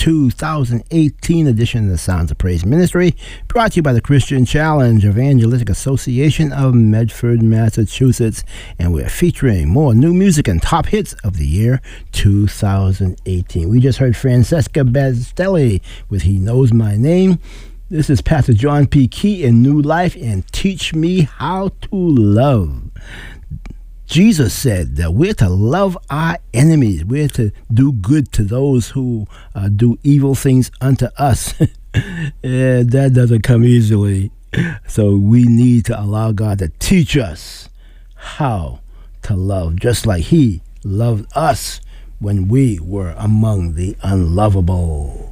2018 edition of the Sounds of Praise Ministry, brought to you by the Christian Challenge Evangelistic Association of Medford, Massachusetts. And we're featuring more new music and top hits of the year 2018. We just heard Francesca Bastelli with He Knows My Name. This is Pastor John P. Key in New Life and Teach Me How to Love. Jesus said that we're to love our enemies. We're to do good to those who do evil things unto us. And that doesn't come easily. So we need to allow God to teach us how to love, just like He loved us when we were among the unlovable.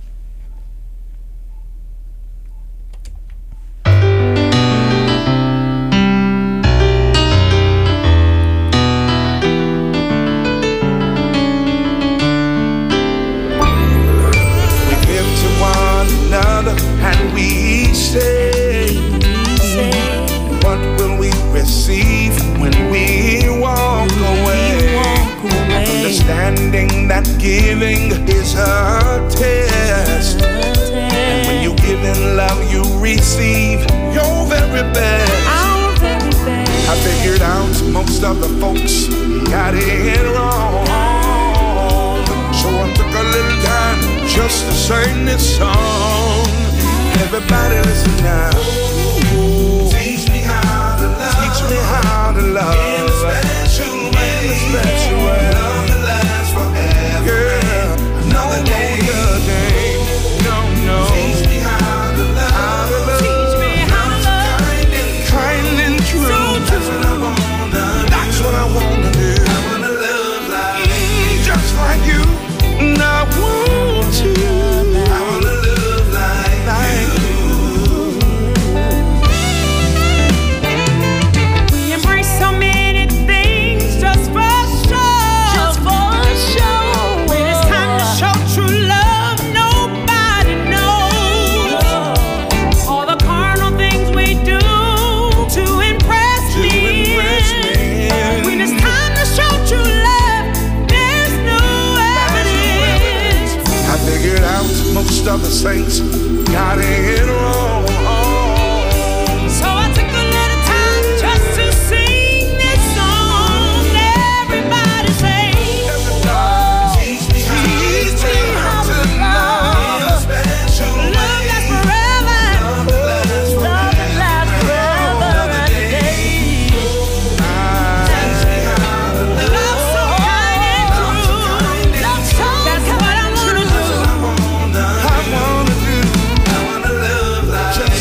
And we say, what will we receive when we walk away? Understanding that giving is a test. And when you give in love, you receive your very best. I figured out most of the folks got it wrong. So I took a little time just to sing this song. Everybody listen now. Teach me how to love. Teach me how to love. In a special way. In a special way. Love that lasts forever. Yeah. Another day. No. Teach me how to love. Teach me how to love. Kind and true. That's what I wanna. That's what I wanna do. I wanna love like just like you. And I want to. I wanna love like you. Most of the saints got it wrong. So I took a little time just to sing this song. Everybody say, teach me how to love. Love lasts forever. Love that lasts forever and a day. Teach me how to love. Love so kind and true. Love so that's what I wanna do. I wanna love like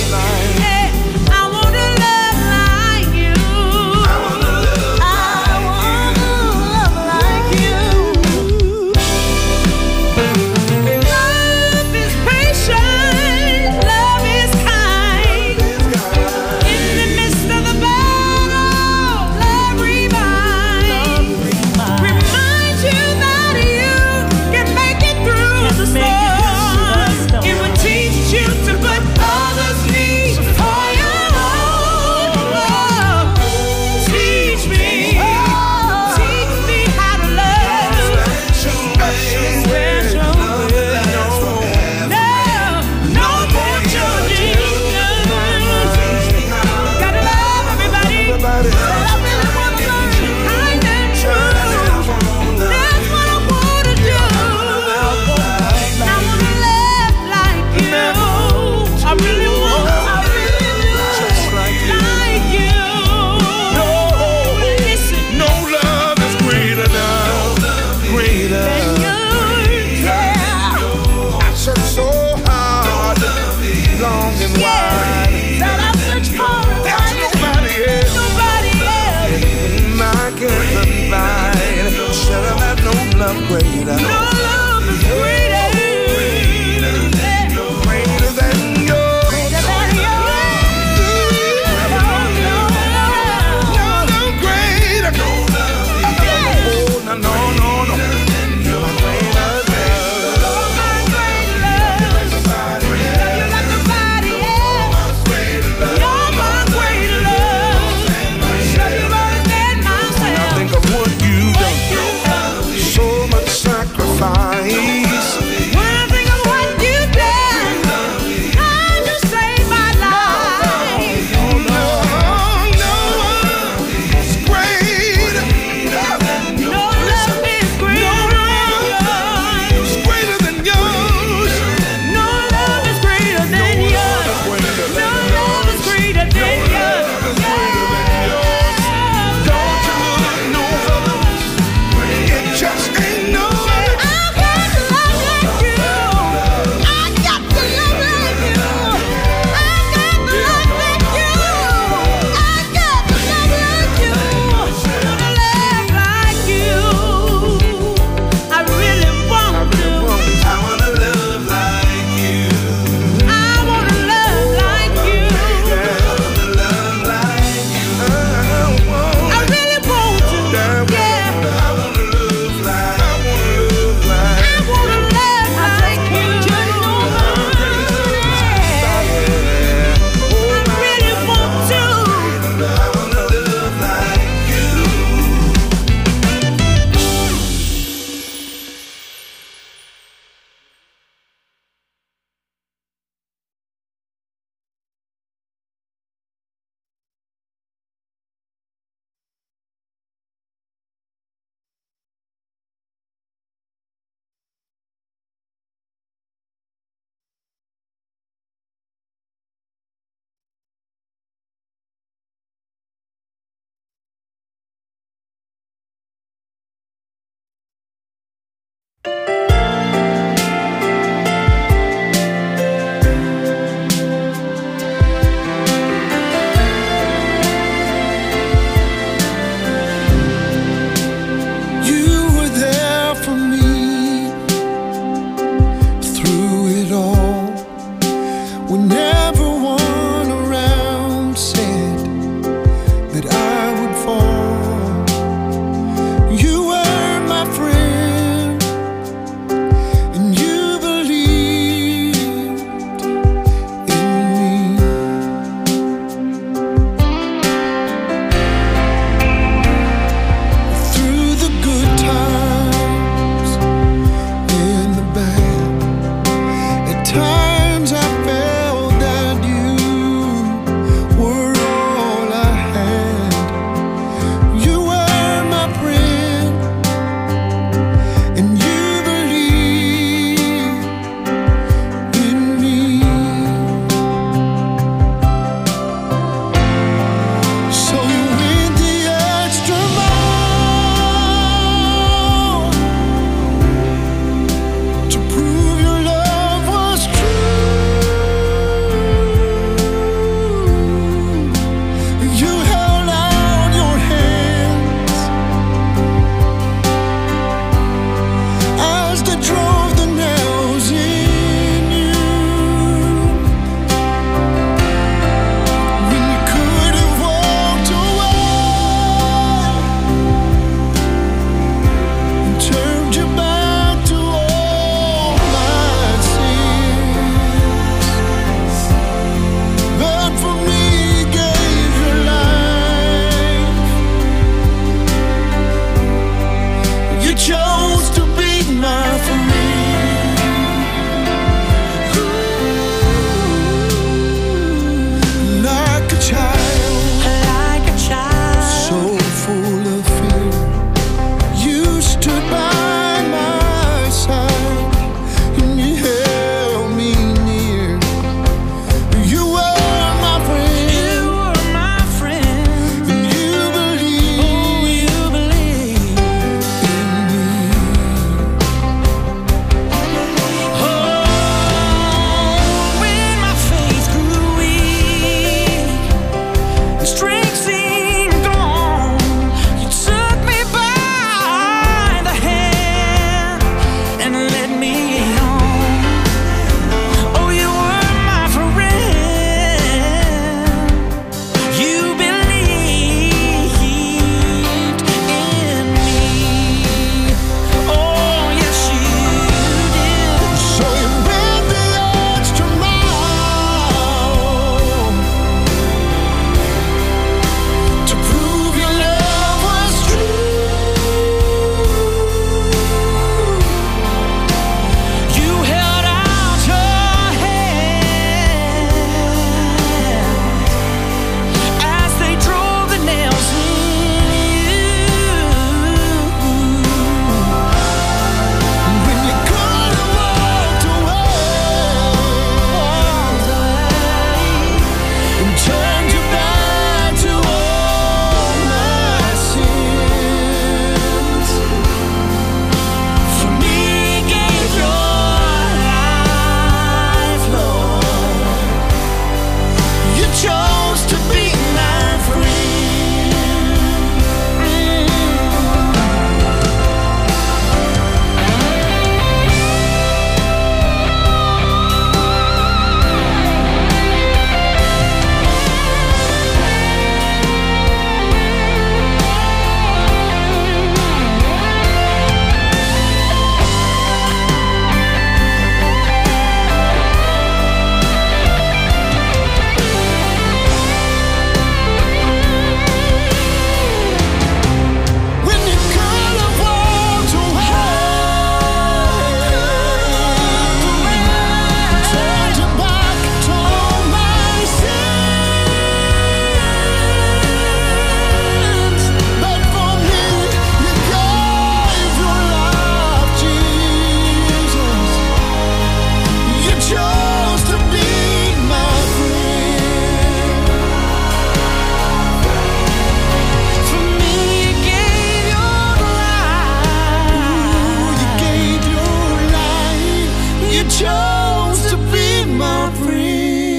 chose to be my friend.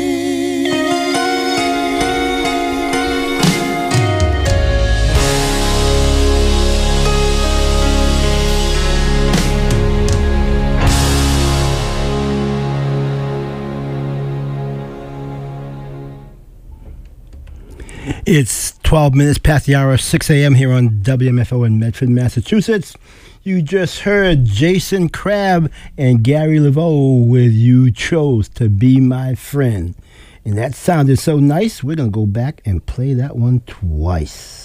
It's 12 minutes past the hour, 6 a.m. here on WMFO in Medford, Massachusetts. You just heard Jason Crabb and Gary Laveau with You Chose to Be My Friend. And that sounded so nice, we're going to go back and play that one twice.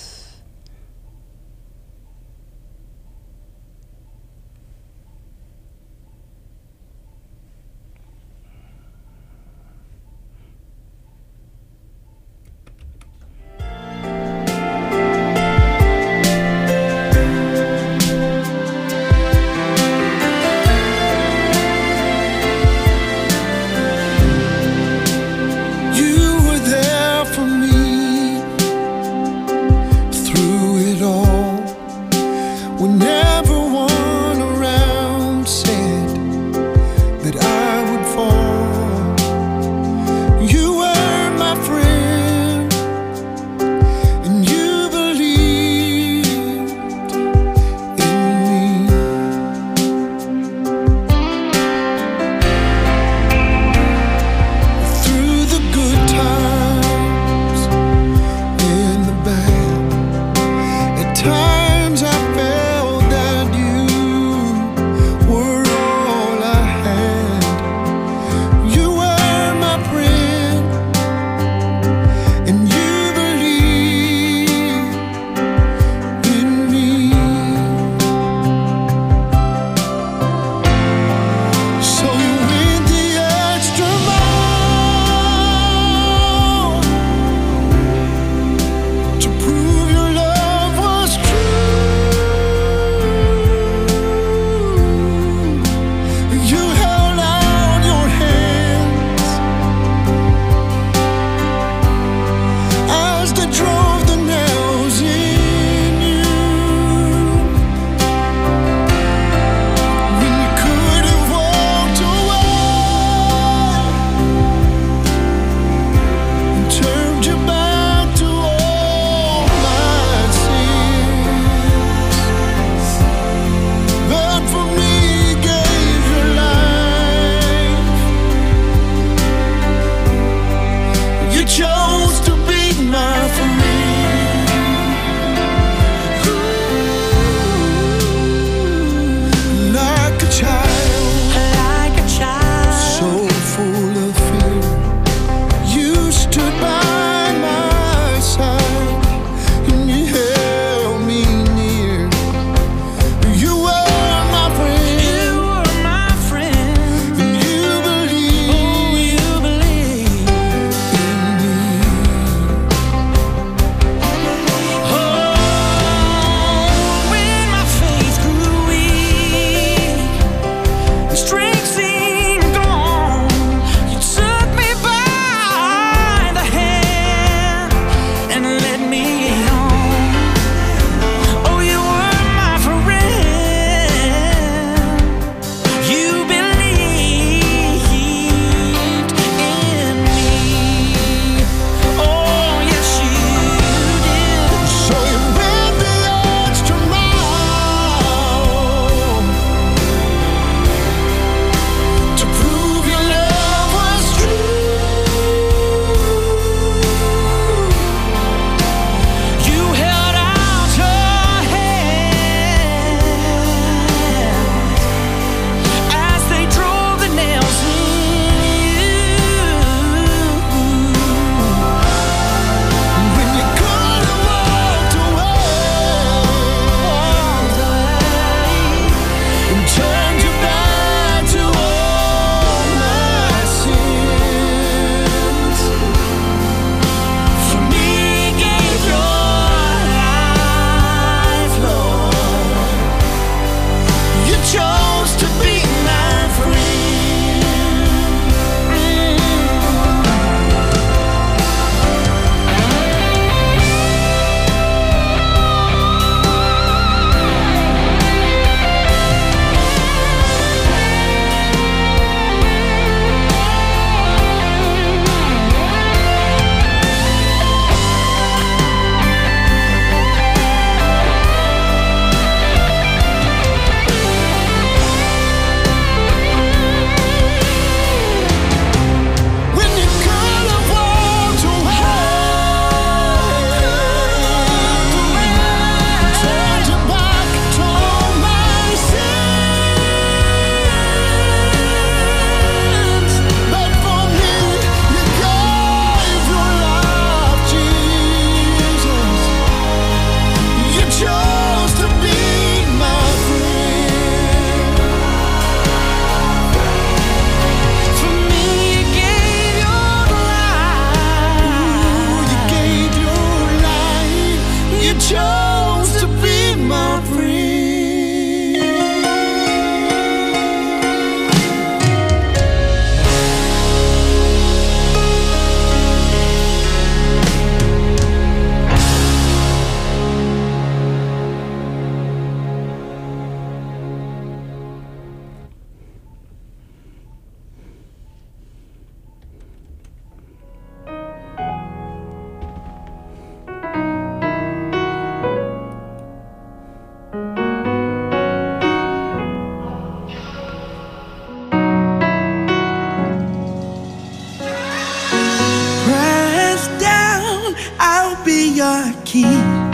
your keys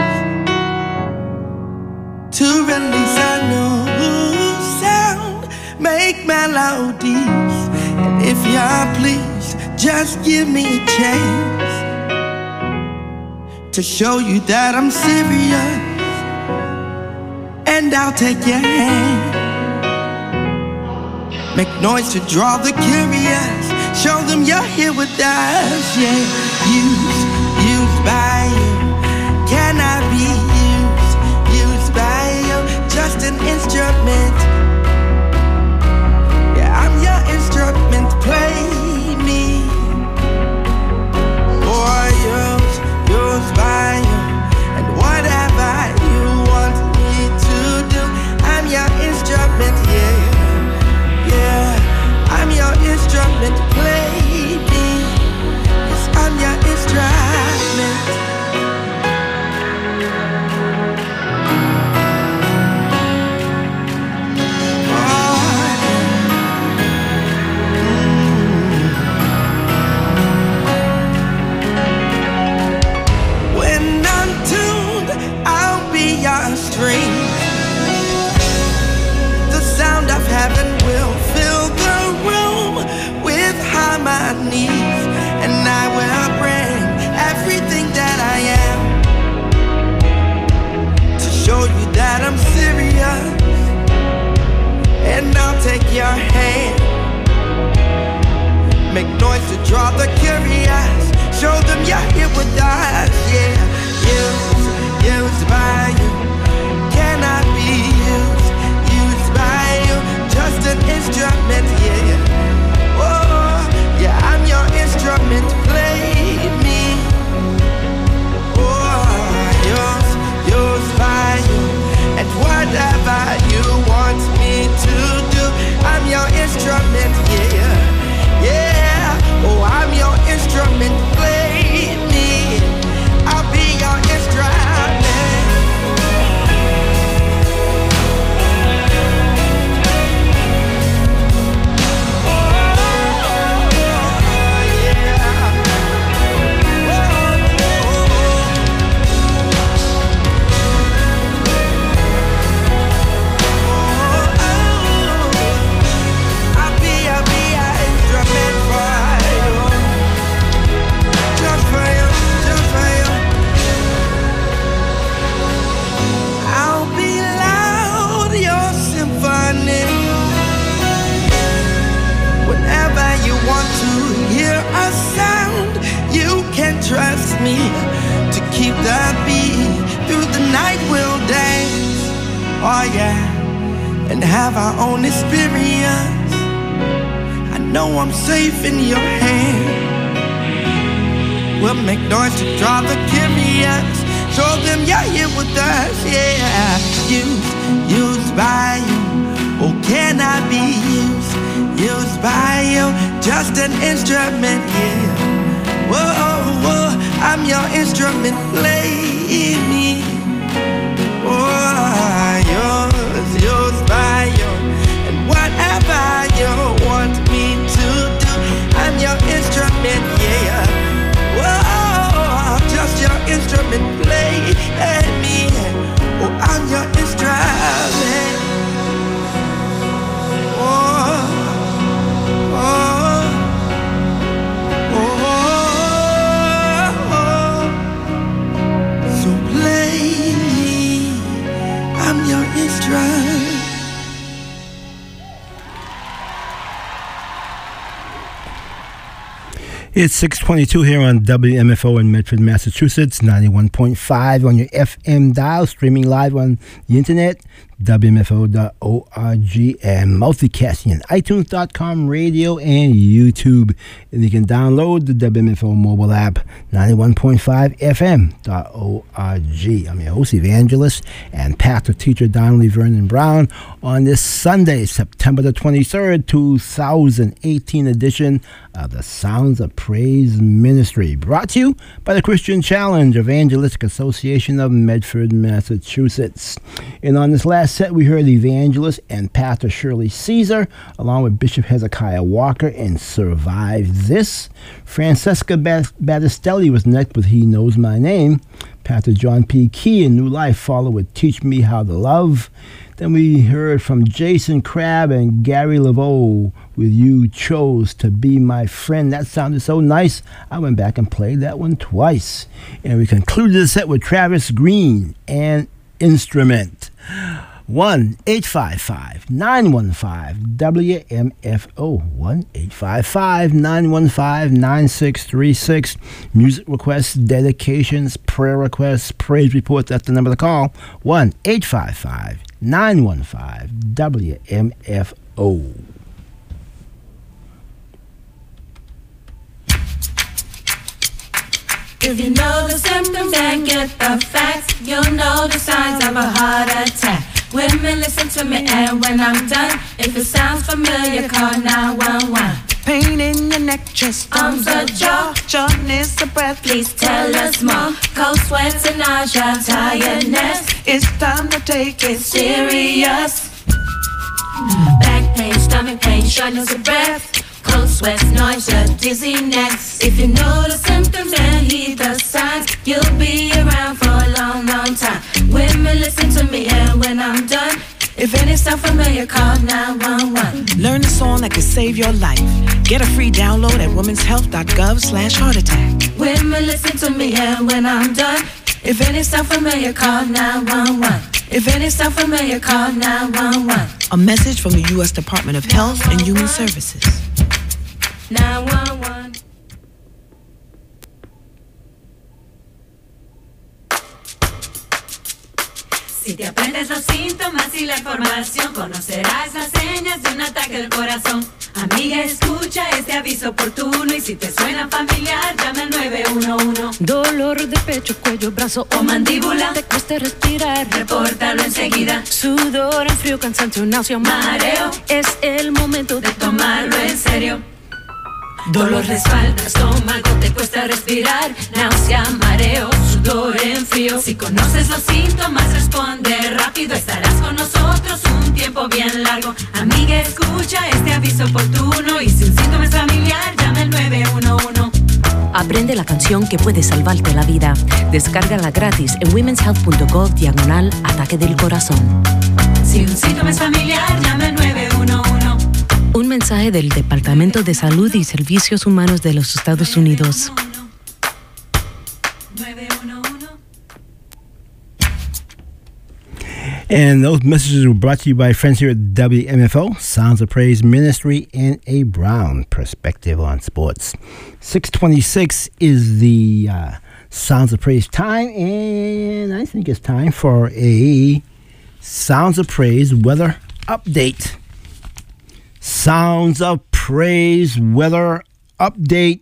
to release a new sound, make melodies. And if you're pleased, just give me a chance to show you that I'm serious, and I'll take your hand. Make noise to draw the curious, show them you're here with us, yeah. Used by you, can I be used by you? Just an instrument, yeah, I'm your instrument, play me. Or used by you, and whatever you want me to do, I'm your instrument, yeah. Yeah, I'm your instrument, play me. Yes, I'm your instrument. When I'm tuned, I'll be your string. The sound of heaven will fill the room with harmonies, and I will bring everything that I am to show you that I'm serious, and I'll take your hand. Make noise to draw the curious, show them you're here with us, yeah. Used by you, can I be used by you? Just an instrument, yeah. Oh, yeah, I'm your instrument, play me. Oh, used by you, and whatever you want me to do, I'm your instrument, yeah. Yeah, oh, I'm your instrument, play me. I'll be your instrument. Trust me to keep the beat through the night. We'll dance, oh yeah, and have our own experience. I know I'm safe in your hand. We'll make noise to draw the curious, show them you're here with us, yeah. Used by you, oh can I be used by you? Just an instrument, yeah. Whoa, I'm your instrument, play me. Oh, yours by you, and whatever you want me to do, I'm your instrument, yeah. Whoa, just your instrument, play me. Oh, I'm your instrument. It's 6:22 here on WMFO in Medford, Massachusetts, 91.5 on your FM dial, streaming live on the internet, WMFO.org, and multicasting on iTunes.com, radio, and YouTube. And you can download the WMFO mobile app, 91.5fm.org. I'm your host, evangelist, and pastor teacher Donnelly Vernon Brown on this Sunday, September the 23rd, 2018 edition of the Sounds of Praise Ministry, brought to you by the Christian Challenge Evangelistic Association of Medford, Massachusetts. And on this last set, we heard evangelist and pastor Shirley Caesar, along with Bishop Hezekiah Walker, and Survive This. Francesca Battistelli was next with He Knows My Name. Pastor John P. Key and New Life followed with Teach Me How to Love. Then we heard from Jason Crabb and Gary Laveau with You Chose to Be My Friend. That sounded so nice, I went back and played that one twice. And we concluded the set with Travis Green and Instrument. 1-855-915-WMFO. 1-855-915-9636. Music requests, dedications, prayer requests, praise reports. That's the number to call. 1-855-915-WMFO. If you know the symptoms and get the facts, you'll know the signs of a heart attack. Women, listen to me, and when I'm done, if it sounds familiar, call 911. Pain in your neck, chest, arms, or jaw, shortness of breath. Please tell us more. Cold sweats and nausea, tiredness. It's time to take it serious. Back pain, stomach pain, shortness of breath. Cold sweats, nausea, dizziness. If you know the symptoms and heed the signs, you'll be around for a long, long time. Women, listen to me, and when I'm done, if any sound familiar, call 911. Learn a song that could save your life. Get a free download at womenshealth.gov/heartattack. Women, listen to me, and when I'm done, if any sound familiar, call 911. If any sound familiar, call 911. A message from the U.S. Department of Health and Human Services. 911. Si te aprendes los síntomas y la información, conocerás las señas de un ataque al corazón. Amiga, escucha este aviso oportuno y si te suena familiar, llama al 911. Dolor de pecho, cuello, brazo o mandíbula, te cuesta respirar, repórtalo enseguida. Sudor, en frío, cansancio, náusea, mareo, es el momento de tomarlo en serio. Dolor de espalda, estómago, te cuesta respirar, náusea, mareo, sudor en frío. Si conoces los síntomas, responde rápido, estarás con nosotros un tiempo bien largo. Amiga, escucha este aviso oportuno y si un síntoma es familiar, llama al 911. Aprende la canción que puede salvarte la vida. Descárgala gratis en womenshealth.gov/ataque del corazón. Si un síntoma es familiar, llama al 911. Un mensaje del Departamento de Salud y Servicios Humanos de los Estados Unidos. And those messages were brought to you by friends here at WMFO, Sounds of Praise Ministry, and a Brown Perspective on Sports. 6:26 is the Sounds of Praise time, and I think it's time for a Sounds of Praise weather update. Sounds of Praise weather update.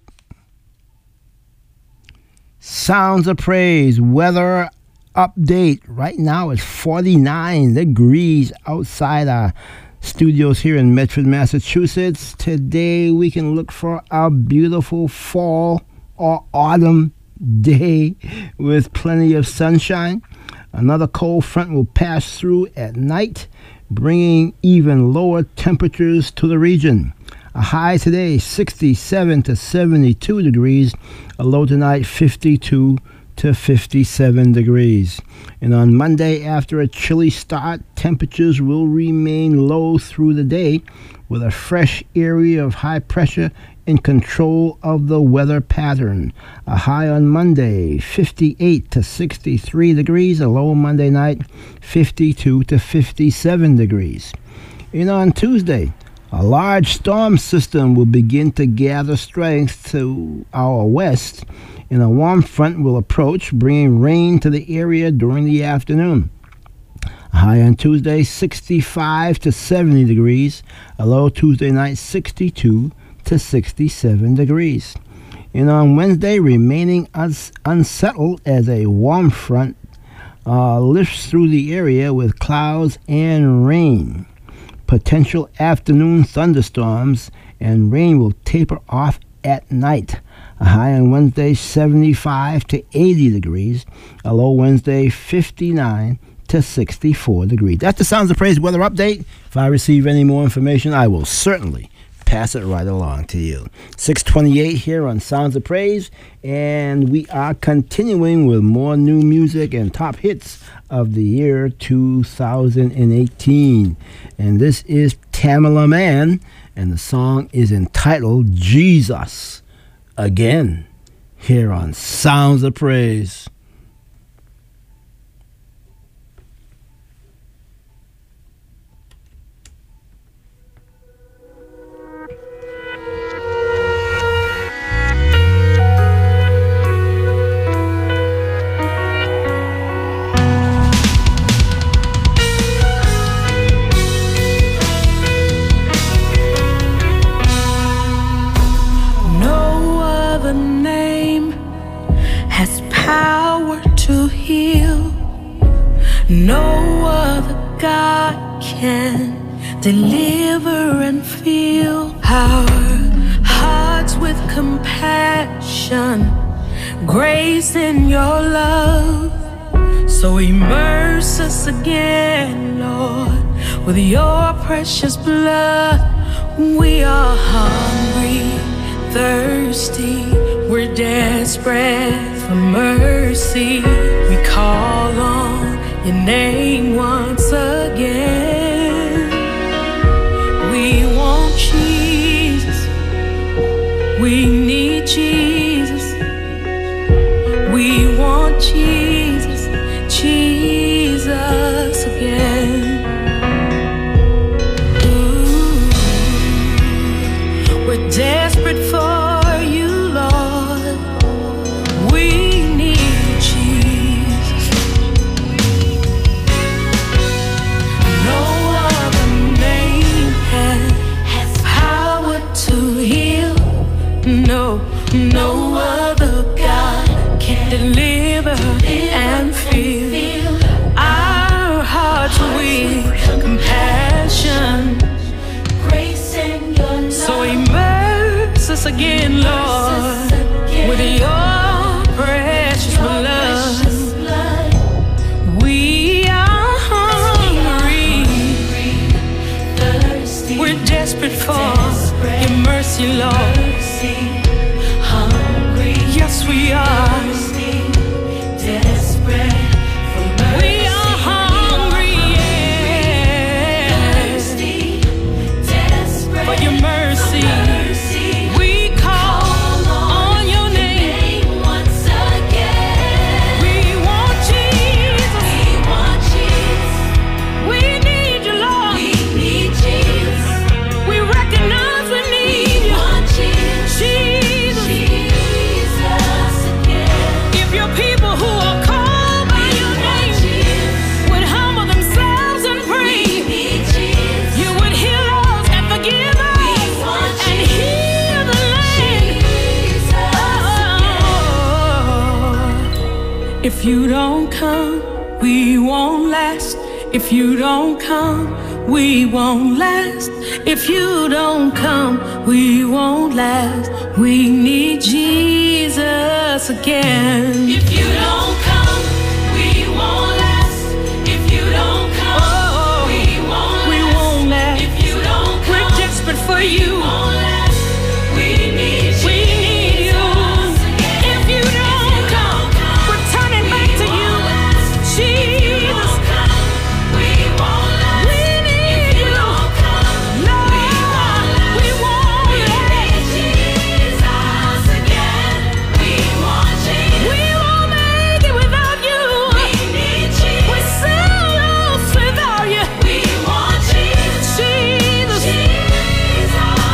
Sounds of Praise weather update. Right now it's 49 degrees outside our studios here in Medford, Massachusetts. Today we can look for a beautiful fall or autumn day with plenty of sunshine. Another cold front will pass through at night, bringing even lower temperatures to the region. A high today, 67 to 72 degrees. A low tonight, 52 to 57 degrees. And on Monday, after a chilly start, temperatures will remain low through the day with a fresh area of high pressure in control of the weather pattern. A high on Monday, 58 to 63 degrees. A low Monday night, 52 to 57 degrees. And on Tuesday, a large storm system will begin to gather strength to our west, and a warm front will approach, bringing rain to the area during the afternoon. A high on Tuesday, 65 to 70 degrees. A low Tuesday night, 62 to 67 degrees. And on Wednesday, remaining unsettled as a warm front lifts through the area with clouds and rain. Potential afternoon thunderstorms and rain will taper off at night. A high on Wednesday, 75 to 80 degrees. A low Wednesday, 59 to 64 degrees. That's the Sounds of Praise weather update. If I receive any more information, I will certainly pass it right along to you. 628 here on Sounds of Praise, and we are continuing with more new music and top hits of the year 2018. And this is Tamela Mann, and the song is entitled Jesus Again, here on Sounds of Praise. Power to heal. No other God can deliver and fill our hearts with compassion, grace in your love. So immerse us again, Lord, with your precious blood. We are hungry, thirsty, we're desperate for mercy. We call on your name once again. We want Jesus, we need Jesus. We want Jesus, Jesus again. Ooh, we're desperate for no other God can deliver and fill our hearts with compassion, grace in your love. So immerse us again, Lord, with your precious blood. We are hungry, thirsty, we're desperate for your mercy, Lord. Yes, we are desperate for mercy. We are hungry, thirsty, desperate for your mercy. We call on your name once again. We want Jesus. We want Jesus. We need you, Lord. We need Jesus. We recognize we need you. We want Jesus. People who are called by your name would humble themselves and pray. You would heal us and forgive us and heal the land. Oh, if you don't come, we won't last. If you don't come, we won't last. If you don't come, we won't last. We need Jesus again. If you don't come, we won't last. If you don't come, we won't last. If you don't come, we're desperate for you. We won't last. We need you. If you don't come, we're turning back to you. Jesus, we won't last. We need you. Lord, we won't last. Jesus again. We want Jesus. We won't make it without you. We need Jesus. We're so lost without you. We want Jesus. Jesus.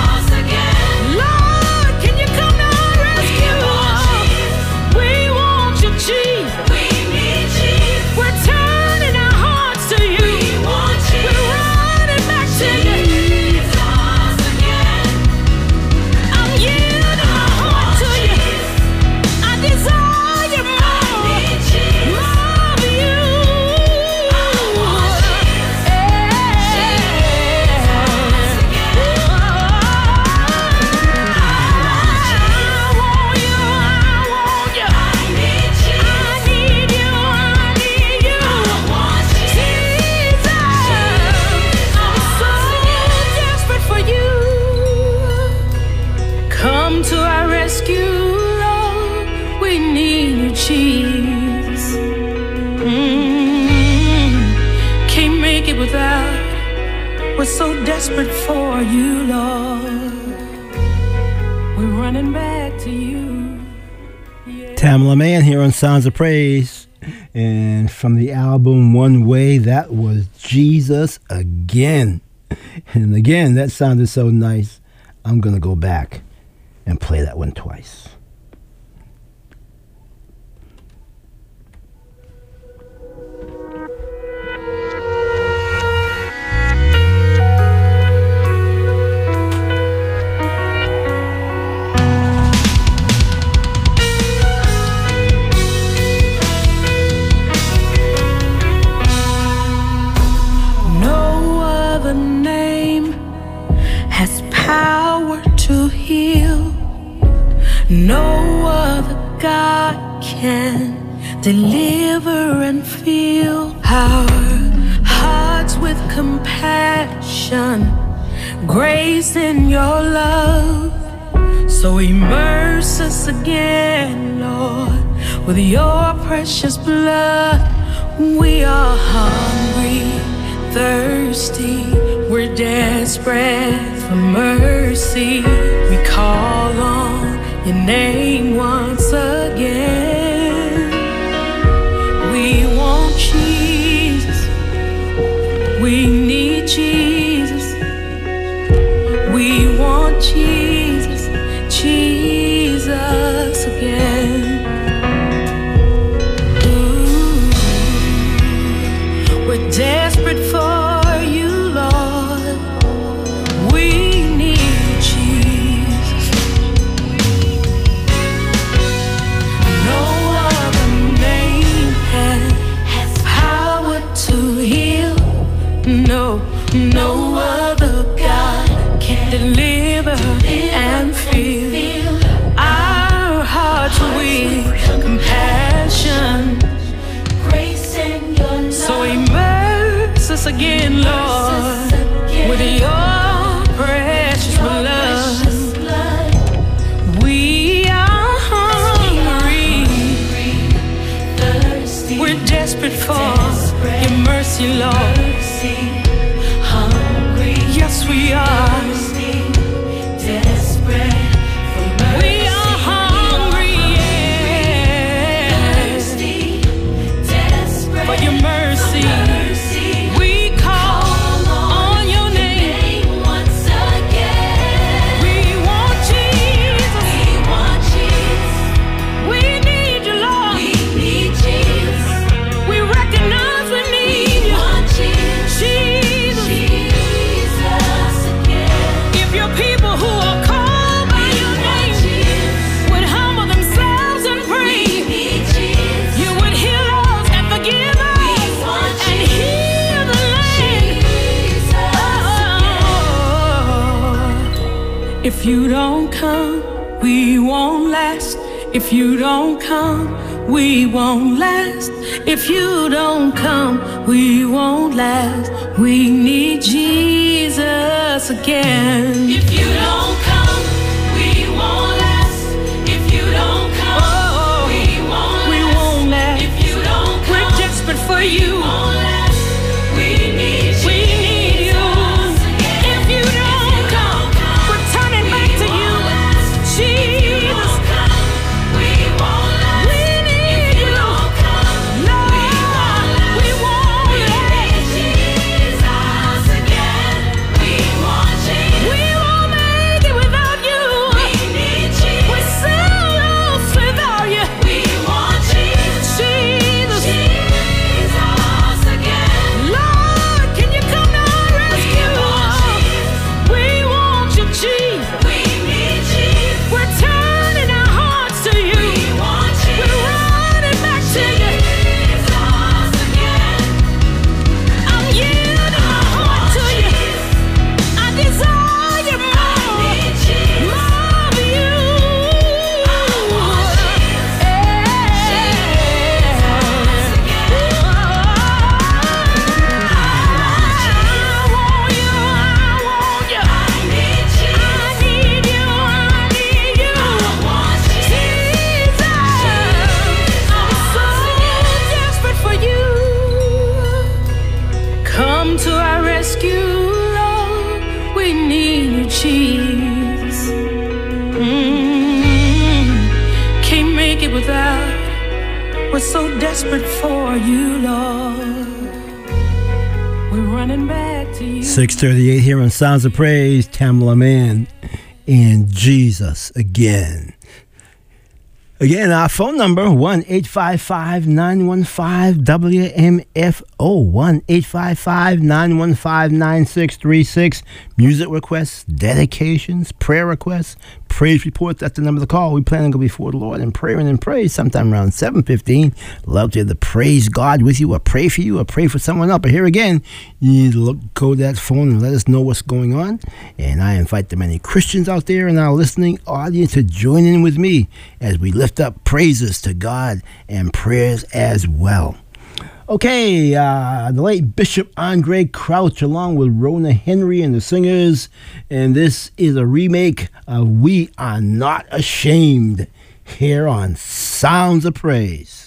Come to our rescue, Lord. We need you, Jesus. Can't make it without. We're so desperate for you, Lord. We're running back to you. Yeah. Tamela Mann here on Sounds of Praise. And from the album One Way, that was Jesus Again. And again, that sounded so nice. I'm going to go back and play that one twice. Power to heal. No other God can deliver and fill our hearts with compassion, grace in your love. So immerse us again, Lord, with your precious blood. We are hungry, thirsty, we're desperate for mercy. We call on your name once again. We want Jesus. We need Jesus. We want Jesus. Jesus again. Ooh, we're desperate for no other God can deliver and fill our hearts with compassion, grace in your love. So immerse us again, Lord, with your precious blood. We are hungry, thirsty. We're desperate for your mercy, Lord. Yes, we are. Desperate for mercy. We are hungry, yeah. Thirsty, desperate for your mercy. We call on your name once again. We want Jesus. We want Jesus. We need you, Lord. We need Jesus. We recognize we need you. We want Jesus. People who are called by your name would humble themselves and pray. You would heal us and forgive us and heal the land. Oh, if you don't come, we won't last. If you don't come, we won't last. If you don't come, we won't last. We need Jesus again. If you don't come, we won't last. If you don't come, we won't last. If you don't come, we're desperate for you. We won't last. We need you. If you don't come, we're turning back to you. Jesus, we won't last. We need you. Lord, we won't last. Jesus again. We want Jesus. We won't make it without. We're so desperate for you, Lord. We're running back to you. 6:38 here on Sounds of Praise. Tamala Mann and Jesus Again. Again, our phone number, 1-855-915-WMFO, 1-855-915-9636. Music requests, dedications, prayer requests, praise reports. That's the number to call. We plan to go before the Lord in prayer and in praise sometime around 7:15. Love to praise God with you, or pray for you, or pray for someone else. But here again, you need to go to that phone and let us know what's going on. And I invite the many Christians out there in our listening audience to join in with me as we lift up praises to God and prayers as well. Okay, the late Bishop Andre Crouch along with Rona Henry and the Singers, and this is a remake of We Are Not Ashamed here on Sounds of Praise.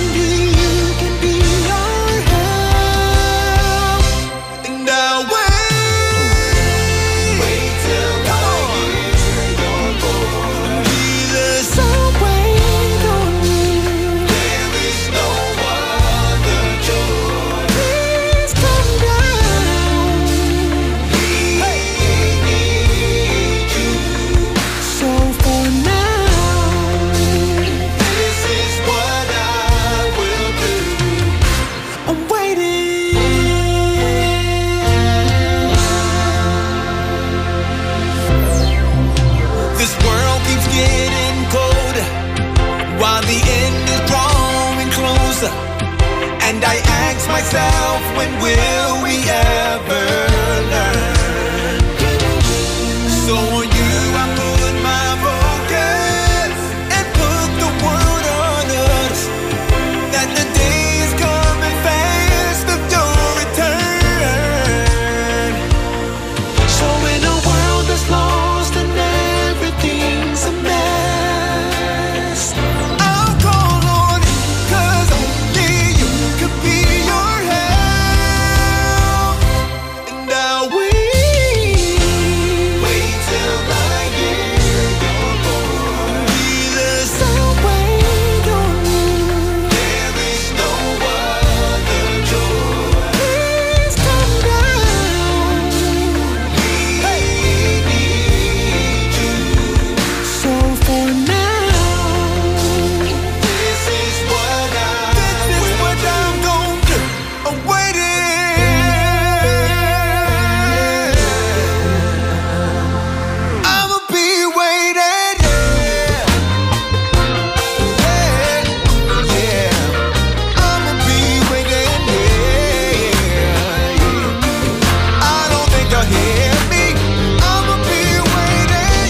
Away. And I ask myself, when will we ever learn? So on you I put my focus and put the word on us, that the day is coming fast of your return. So in a world that's lost and everything's a mess, I'll call on you, 'cause only you could be your help. And I'll wait till I hear your voice. Jesus, I'll wait on you. There is no other joy. Please come down. We need you. So for now, this is what I'm gonna do. I'm waiting. I'ma be waiting. Yeah. I'ma be waiting. Yeah. I don't think you'll hear me. I'ma be waiting.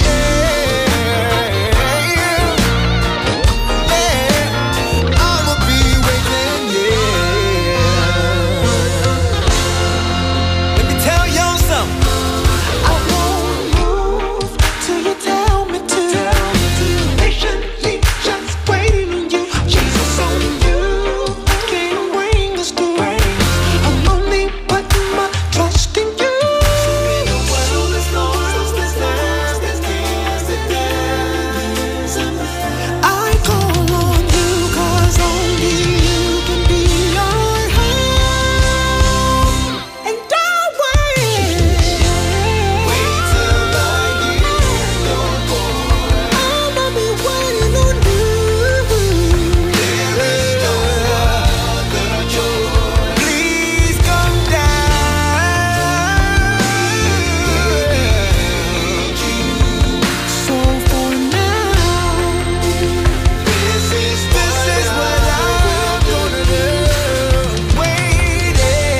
Yeah. I'ma be waiting. Yeah. Let me tell y'all something. I won't move till you tell me to. Patiently just waiting on you. Jesus, only you can bring us through. I'm only putting my trust in you. The world is lost, there's I call on you, 'cause only you can be our help. And I'll wait till I hear your voice. I'ma be waiting on you. There is no other joy. Please come down. So for now, this is what I'm gonna do. Waiting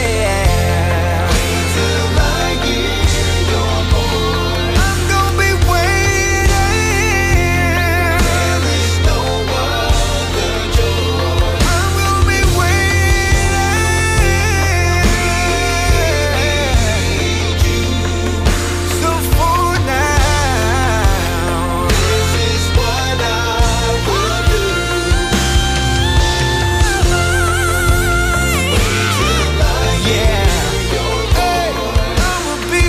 till I hear your voice. I'm gonna be waiting. There is no other joy. I'm gonna be waiting. So for now, this is what I will do. I'ma be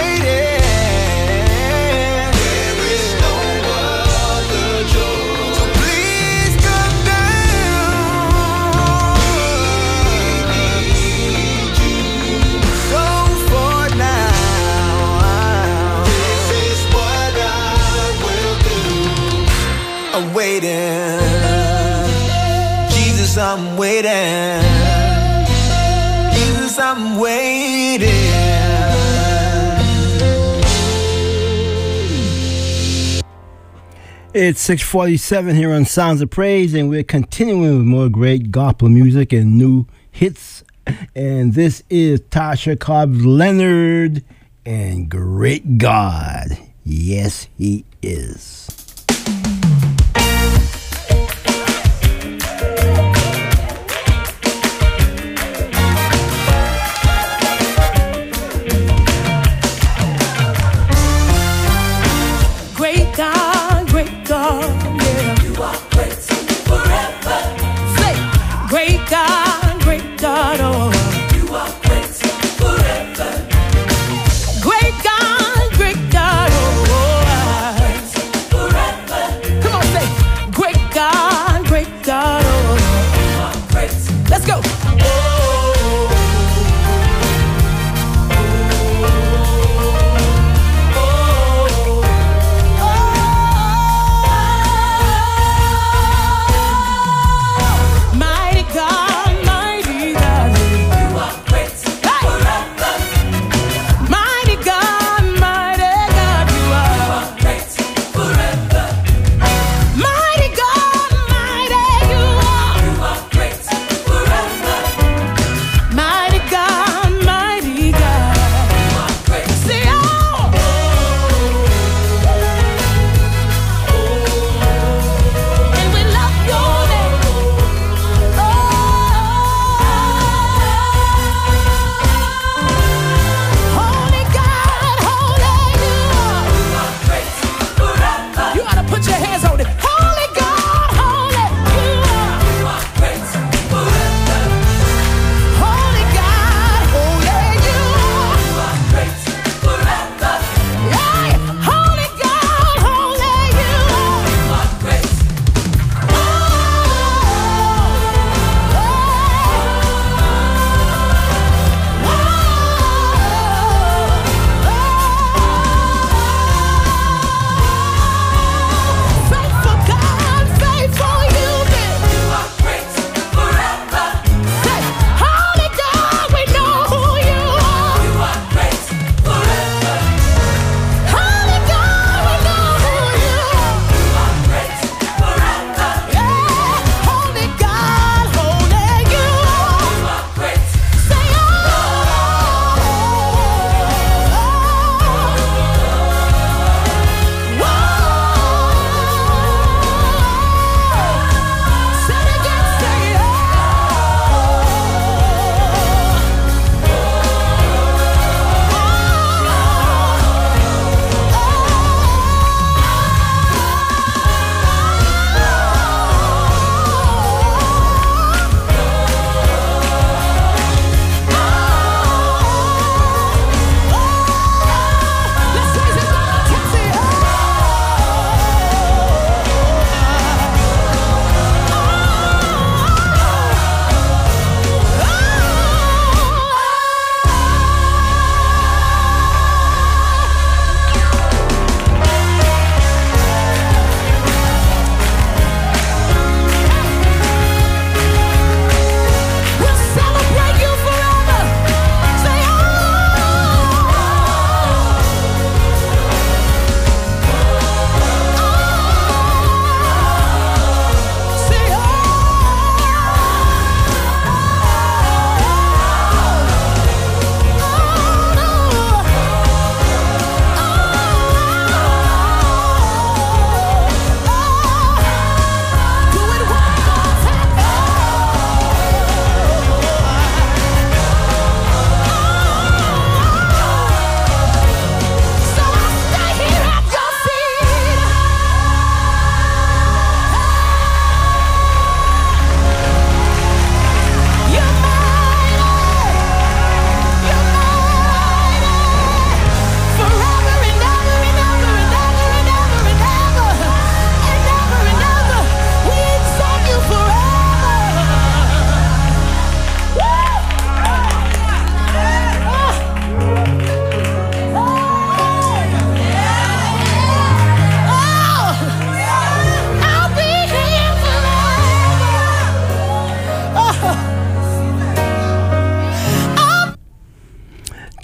waiting. There is no other joy. So please come down. We need you. So for now, this is what I will do. I'm waiting. Jesus, I'm waiting. Jesus, I'm waiting. It's 6:47 here on Sounds of Praise, and we're continuing with more great gospel music and new hits. And this is Tasha Cobbs Leonard and Great God. Yes, He is. Great God, yeah. You are great forever. Say, great God, oh. You are great forever. Great God, oh. Great forever. Come on, say, great God, oh. You are great. Let's go. Mighty God, mighty you are. You are great forever.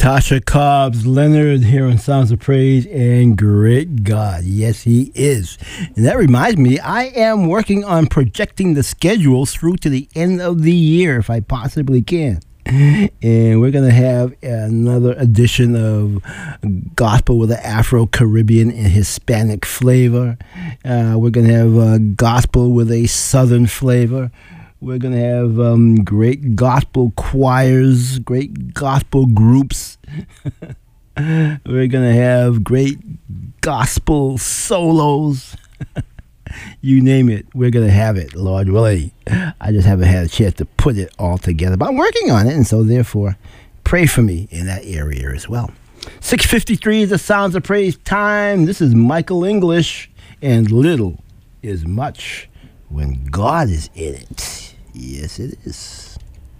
Tasha Cobbs Leonard here on Sounds of Praise, and great God, yes he is. And that reminds me, I am working on projecting the schedules through to the end of the year if I possibly can. And we're going to have another edition of Gospel with an Afro-Caribbean and Hispanic flavor. We're going to have Gospel with a Southern flavor. We're going to have great gospel choirs, great gospel groups. We're going to have great gospel solos. You name it, we're going to have it, Lord willing. I just haven't had a chance to put it all together. But I'm working on it, and so therefore, pray for me in that area as well. 6:53 is the Sounds of Praise time. This is Michael English, and little is much when God is in it. Yes, it is.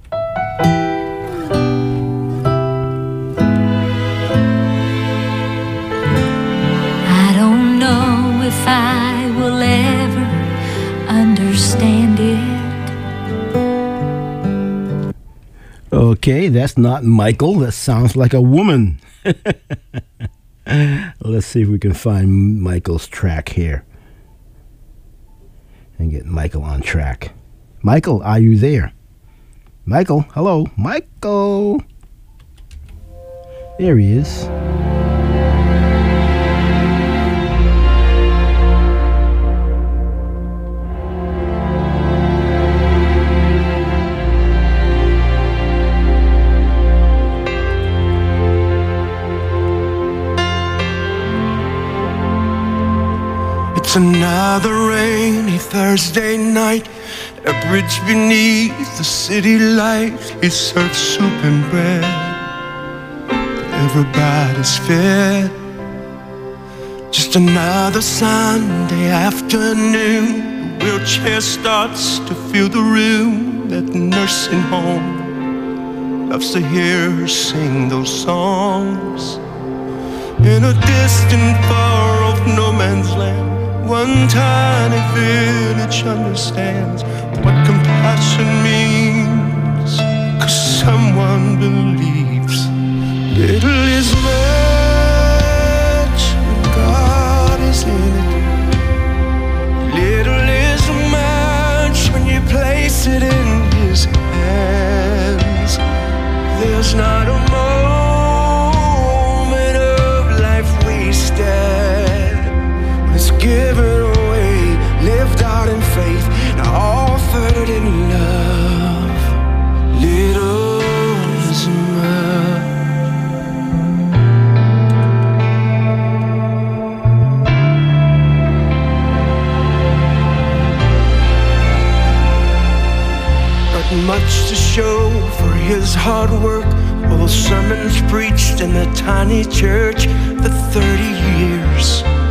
I don't know if I will ever understand it. Okay, that's not Michael. That sounds like a woman. Let's see if we can find Michael's track here and get Michael on track. Michael, are you there? Michael, hello, Michael. There he is. It's another rainy Thursday night. A bridge beneath the city lights. He serves soup and bread. Everybody's fed. Just another Sunday afternoon. The wheelchair starts to fill the room. That nursing home loves to hear her sing those songs. In a distant, far off no man's land, one tiny village understands what compassion means, 'cause someone believes little is much when God is in it. Little is much when you place it in His hands. There's not a moment of life wasted when it's given away, lived out in faith, and offered in love. Little is much. Not much to show for His hard work, all the sermons preached in the tiny church, the 30 years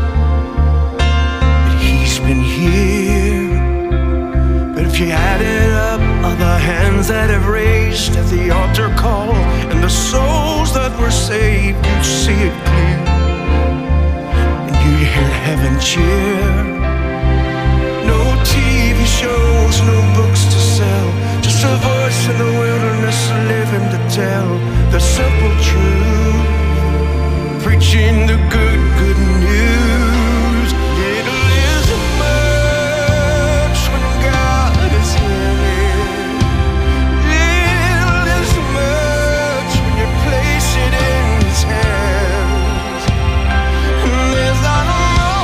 been here. But if you added up all the hands that have raised at the altar call and the souls that were saved, you'd see it clear, and you'd hear heaven cheer. No TV shows, no books to sell, just a voice in the wilderness living to tell the simple truth, preaching the good news. Little is much when God is in it. Little is much when you place it in His hands. And there's not a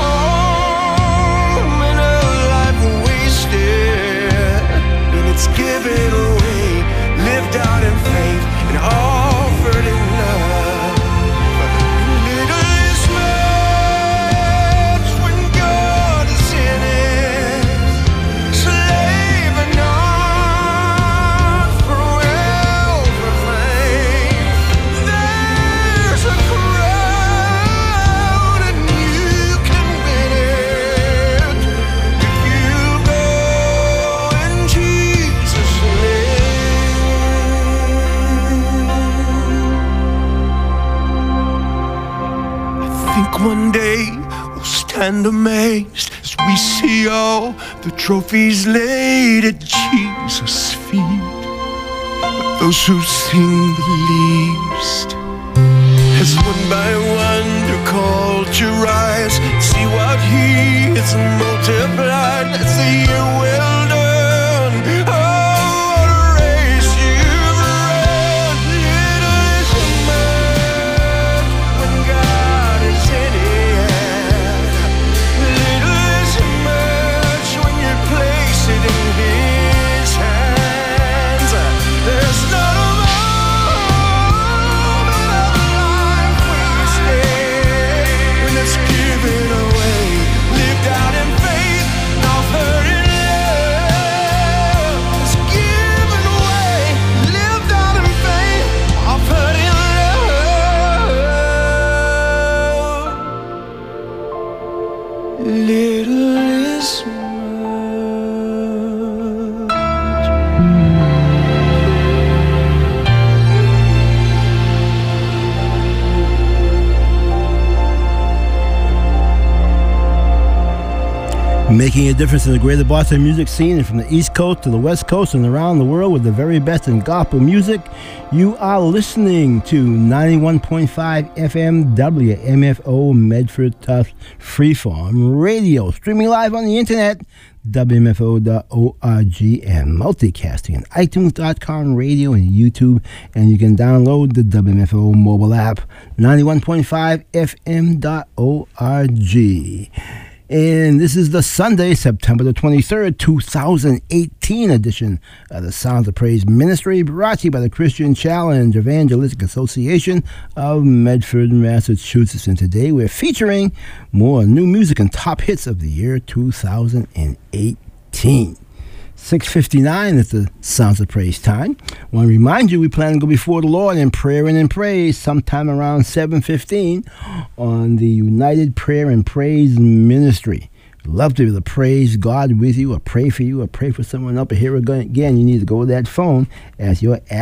moment of life wasted when it's given away, lived out in faith, and offered in love. Little is much when God is in it. Slave and not for wealth or fame. There's a crown and you can win it if you go in Jesus' name. I think one day we'll stand amazed as we see all the trophies laid at Jesus' feet. But those who sing the least as one by one the culture rise. See what he has multiplied. Let's say you're well done. Oh, what a race you've run. Little is much when God is in it. Little is much when you place it in His hands. There's not a moment of life wasted when it's given away, lived out in faith, offered in love. It's given away, lived out in faith, offered in love. Little is much. Making a difference in the greater Boston music scene, and from the East Coast to the West Coast and around the world with the very best in gospel music. You are listening to 91.5 FM WMFO Medford Tufts Freeform Radio, streaming live on the internet, WMFO.org, and multicasting on iTunes.com radio and YouTube. And you can download the WMFO mobile app, 91.5 FM.org. And this is the Sunday, September the 23rd, 2018 edition of the Sounds of Praise Ministry, brought to you by the Christian Challenge Evangelistic Association of Medford, Massachusetts. And today we're featuring more new music and top hits of the year 2018. 6:59 is the Sounds of Praise time. I want to remind you we plan to go before the Lord in prayer and in praise sometime around 7:15 on the United Prayer and Praise Ministry. Love to be able to praise God with you, or pray for you, or pray for someone else. But here again, you need to go to that phone as your